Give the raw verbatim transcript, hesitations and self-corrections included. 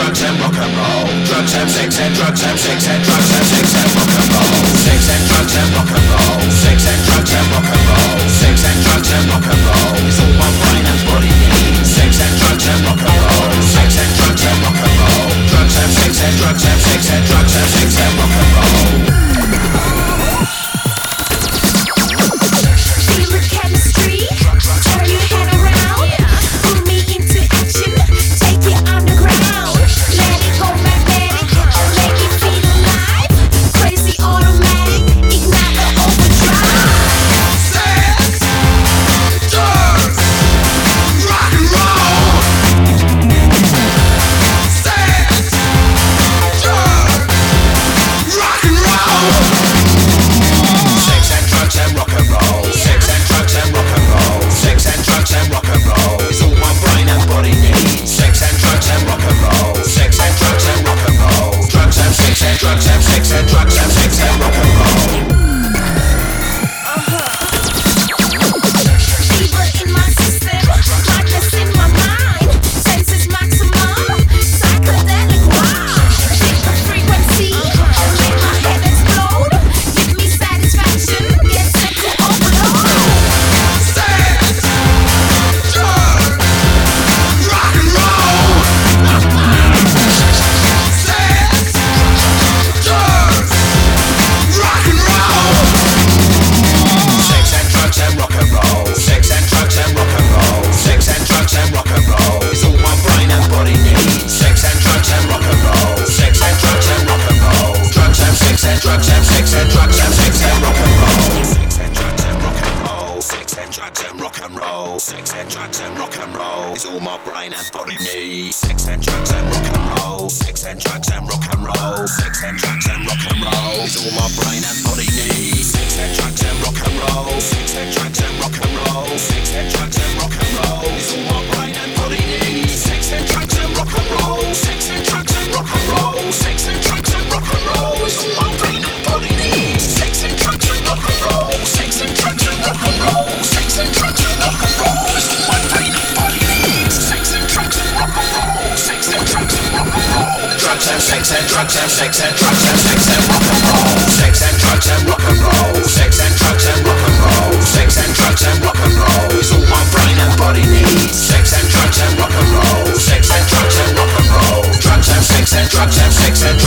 drugs and rock and roll. Drugs and sex and drugs and sex and drugs and sex and rock and roll. Sex and drugs and rock and roll. Sex and drugs and rock and roll. Sex and drugs and rock and roll. It's all my brain and body needs. Sex and drugs and rock and roll. Sex and drugs and rock and roll. Drugs and sex and drugs and sex and drugs and sex and rock and roll. Feel the chemistry, turn your head around, put me into action, take it underground, let it go magnetic, make it feel alive, crazy automatic, ignite the overdrive. Sex, drugs, rock and roll. Sex, drugs, rock and roll. Sex and drugs and rock and roll. Sex and drugs and rock and roll. Sex and drugs and rock and roll. It's all my brain and body needs. Sex and drugs and rock and roll. Sex and drugs and rock and roll. Drugs and sex and drugs and sex and drugs and sex and rock and roll. Fever in my system, madness in my mind, senses maximum, psychedelic ride. Pick the frequency, make my head explode, give me satisfaction, get set to overload. Sex, drugs, rock and roll. Sex, drugs, rock and roll. Sex and drugs and rock and roll. Sex and drugs and rock and roll. Sex and drugs and rock and roll. It's all my brain and body needs. Sex and drugs and rock and roll. Sex and drugs and rock and roll. Drugs and sex and drugs and sex and drugs and sex and rock and roll. Sex and drugs and rock and roll. Sex and drugs and rock and roll. Sex and drugs and rock and roll. It's all my brain and body needs. Sex and drugs and rock and roll. Sex and drugs and rock and roll. Sex and drugs and rock and roll. It's all my brain and body needs. Sex and drugs and rock and roll. Sex and drugs and rock and roll. Sex and drugs and rock and roll. It's all my brain and body needs. Sex and drugs and rock and roll. Sex and drugs and rock and roll. Sex and drugs and rock and roll. It's all my brain and body needs. Sex and drugs and rock and roll. Sex and drugs and rock and roll. Sex and drugs and rock and roll. It's all my brain and body needs. Sex and drugs and rock and roll. Sex and drugs and rock and roll. Drugs and sex and drugs and sex and drugs and sex and rock and roll. Sex and drugs and rock and roll. Sex and drugs and rock and roll. Sex and drugs and rock and roll. It's all my brain and body needs. Sex and drugs and rock and roll. Sex and drugs and rock and roll. Drugs and sex and drugs and sex and